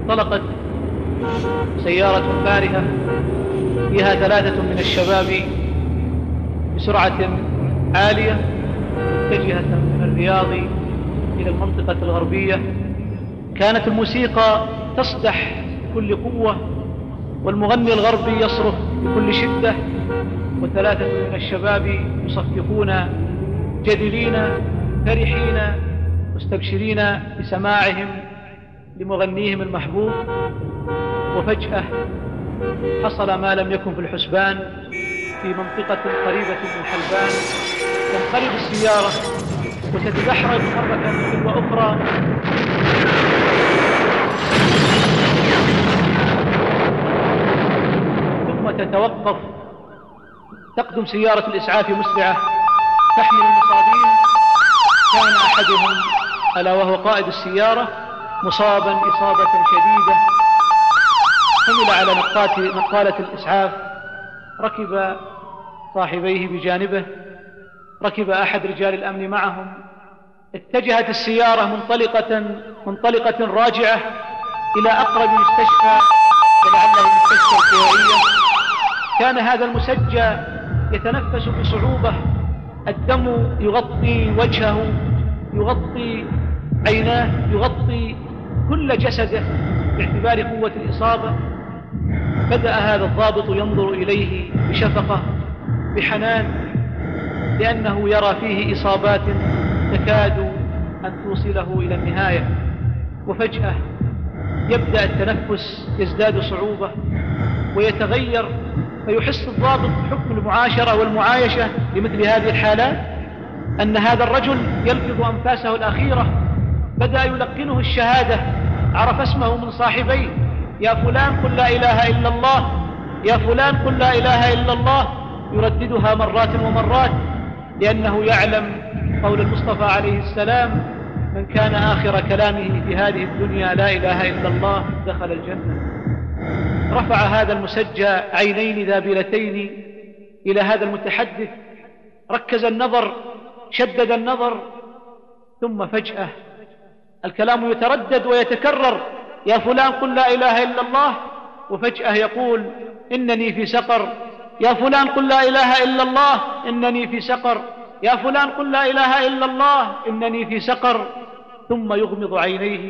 انطلقت سيارة فارهة فيها 3 من الشباب بسرعة عالية متجهة من الرياض إلى المنطقة الغربية. كانت الموسيقى تصدح بكل قوة والمغني الغربي يصرخ بكل شدة، و3 من الشباب يصفقون جدلين فرحين مستبشرين بسماعهم لمغنيهم المحبوب. وفجأة حصل ما لم يكن في الحسبان. في منطقة قريبة من حلبان تنقلب السيارة وتتدحرج مرة تلو أخرى ثم تتوقف. تقدم سيارة الإسعاف مسرعة تحمل المصابين. كان أحدهم ألا وهو قائد السيارة مصابا إصابة شديدة، حمل على نقالة الإسعاف. ركب صاحبيه بجانبه، ركب أحد رجال الأمن معهم. اتجهت السيارة منطلقة راجعة إلى أقرب مستشفى، ولعله المستشفى الكويتية. كان هذا المسجى يتنفس بصعوبة، الدم يغطي وجهه، يغطي عيناه، يغطي كل جسده باعتبار قوة الإصابة. بدأ هذا الضابط ينظر إليه بشفقة بحنان، لأنه يرى فيه إصابات تكاد أن توصله إلى النهاية. وفجأة يبدأ التنفس يزداد صعوبة ويتغير، فيحس الضابط بحكم المعاشرة والمعايشة لمثل هذه الحالات أن هذا الرجل يلفظ أنفاسه الأخيرة. بدأ يلقنه الشهادة، عرف اسمه من صاحبيه: يا فلان قل لا إله إلا الله، يا فلان قل لا إله إلا الله. يرددها مرات ومرات، لأنه يعلم قول المصطفى عليه السلام: من كان آخر كلامه في هذه الدنيا لا إله إلا الله دخل الجنة. رفع هذا المسجى عينين ذابلتين إلى هذا المتحدث، ركز النظر، شدد النظر، ثم فجأة الكلام يتردد ويتكرر: يا فلان قل لا إله إلا الله. وفجأة يقول: إنني في سقر. يا فلان قل لا إله إلا الله، إنني في سقر. يا فلان قل لا إله إلا الله، إنني في سقر. ثم يغمض عينيه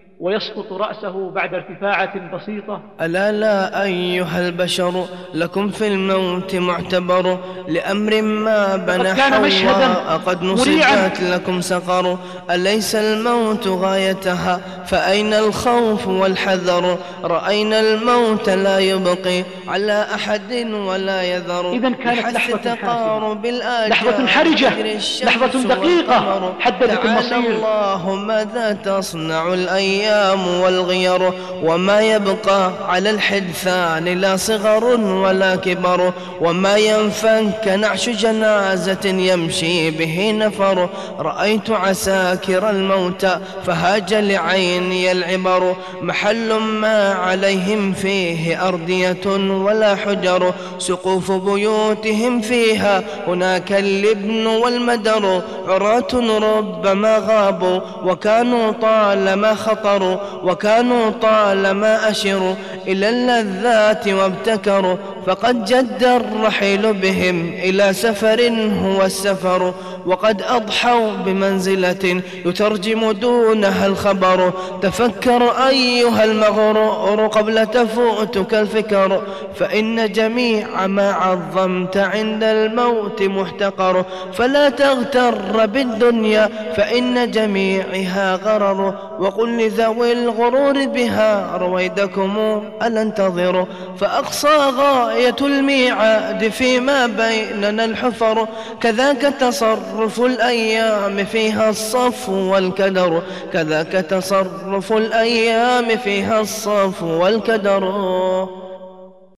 ويسقط رأسه بعد ارتفاعة بسيطة. ألا لا أيها البشر لكم في الموت معتبر، لأمر ما بنى حواء قد نصبت لكم سقر. أليس الموت غايتها فأين الخوف والحذر؟ رأينا الموت لا يبقي على أحد ولا يذر. إذن كانت لحظة حاسمة، لحظة حرجة، لحظة دقيقة حددت المصير. الله ماذا تصنع الأيام والغير، وما يبقى على الحدثان لا صغر ولا كبر، وما ينفك نعش جنازة يمشي به نفر. رأيت عساكر الموت فهاج لعيني العبر، محل ما عليهم فيه أردية ولا حجر، سقوف بيوتهم فيها هناك اللبن والمدر. عراة ربما غابوا وكانوا طالما خطروا، وكانوا طالما أشروا إلى اللذات وابتكروا، فقد جد الرحيل بهم إلى سفر هو السفر، وقد أضحوا بمنزلة يترجم دونها الخبر. تفكر أيها المغرور قبل تفوتك الفكر، فإن جميع ما عظمت عند الموت محتقر. فلا تغتر بالدنيا فإن جميعها غرر، وقل لذوي الغرور بها رويدكم ألا انتظروا. فأقصى غاية الميعاد فيما بيننا الحفر، كذاك تصرف الأيام فيها الصفو والكدر، كذاك تصرف الأيام فيها الصفو والكدر.